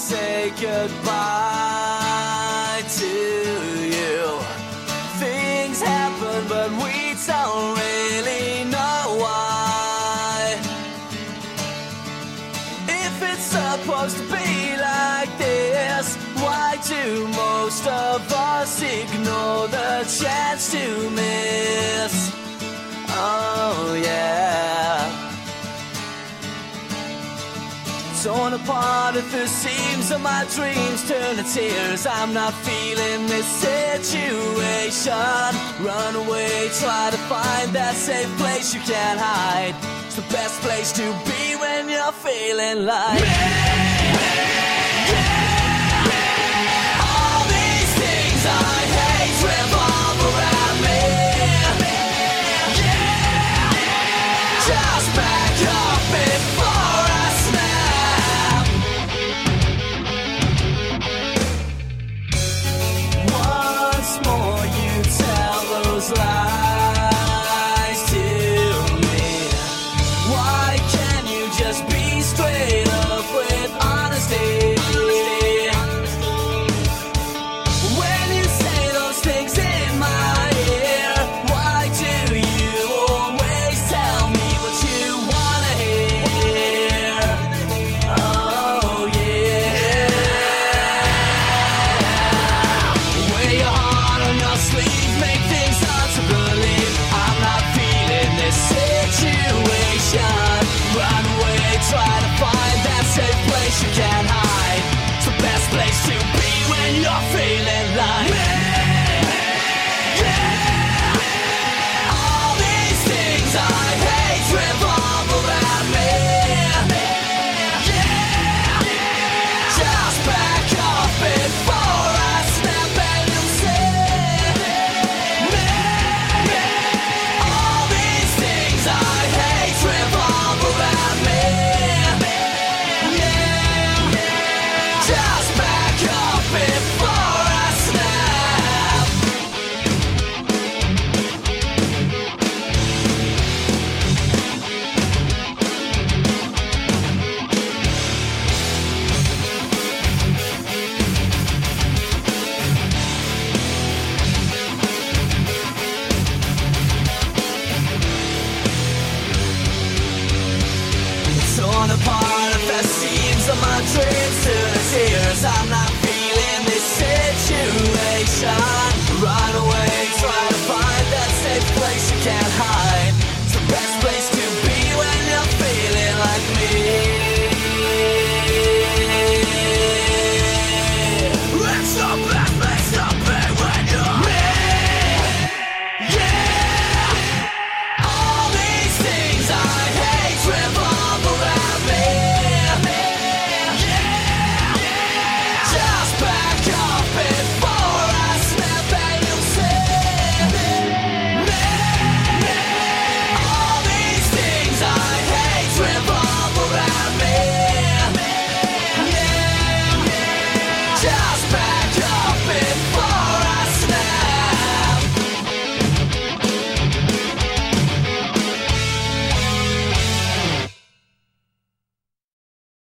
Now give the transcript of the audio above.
say goodbye to you. Things happen, but we don't really know why. If it's supposed to be like this, why do most of us ignore the chance to miss? Oh yeah. Torn apart at the seams of my dreams turn to tears. I'm not feeling this situation. Run away, try to find that safe place you can't hide. It's the best place to be when you're feeling like me. All these things I hate revolve around me. Just back up before I snap. Once more you tell those lies to me. Why can't you just be straight up with honesty? When you say those things in my ear, why do you always tell me what you wanna hear? Oh yeah. Wear your heart on your sleeve, make things hard to believe. I'm not feeling this situation. Run away, try to find that safe place you can't hide. It's the best place to be when you're feeling like me. All these things I hate revolve around me. Just back up before I snap and you'll see me. All these things I hate revolve around me. Just back up before I snap. Torn apart